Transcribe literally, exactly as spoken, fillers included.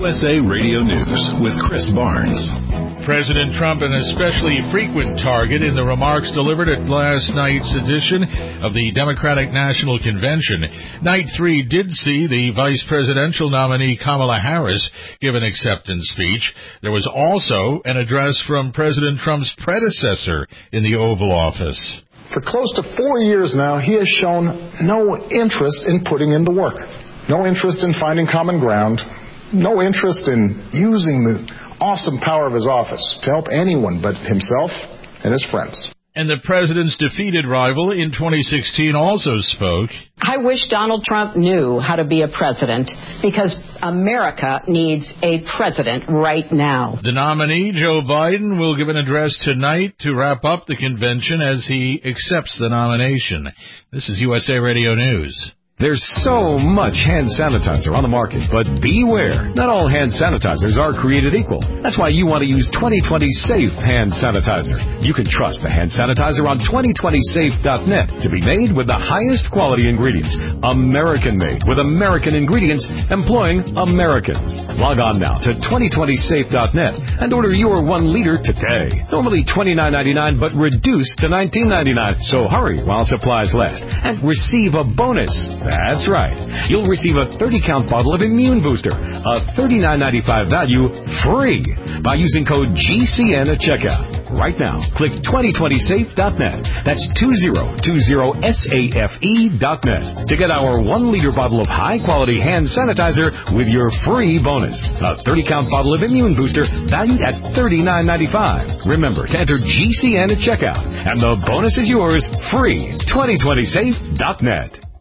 U S A Radio News with Chris Barnes. President Trump, an especially frequent target in the remarks delivered at last night's edition of the Democratic National Convention. Night three did see the vice presidential nominee Kamala Harris give an acceptance speech. There was also an address from President Trump's predecessor in the Oval Office. For close to four years now, he has shown no interest in putting in the work, no interest in finding common ground, no interest in using the awesome power of his office to help anyone but himself and his friends. And the president's defeated rival in twenty sixteen also spoke. I wish Donald Trump knew how to be a president, because America needs a president right now. The nominee, Joe Biden, will give an address tonight to wrap up the convention as he accepts the nomination. This is U S A Radio News. There's so much hand sanitizer on the market, but beware. Not all hand sanitizers are created equal. That's why you want to use twenty twenty Safe Hand Sanitizer. You can trust the hand sanitizer on twenty twenty safe dot net to be made with the highest quality ingredients. American-made with American ingredients employing Americans. Log on now to twenty twenty safe dot net and order your one liter today. Normally twenty-nine ninety-nine, but reduced to nineteen ninety-nine. So hurry while supplies last and receive a bonus. That's right. You'll receive a thirty count bottle of Immune Booster, a thirty-nine ninety-five value, free by using code G C N at checkout. Right now, click twenty twenty safe dot net. That's twenty twenty safe dot net to get our one liter bottle of high-quality hand sanitizer with your free bonus. A thirty count bottle of Immune Booster valued at thirty-nine ninety-five. Remember to enter G C N at checkout, and the bonus is yours free. twenty twenty safe dot net.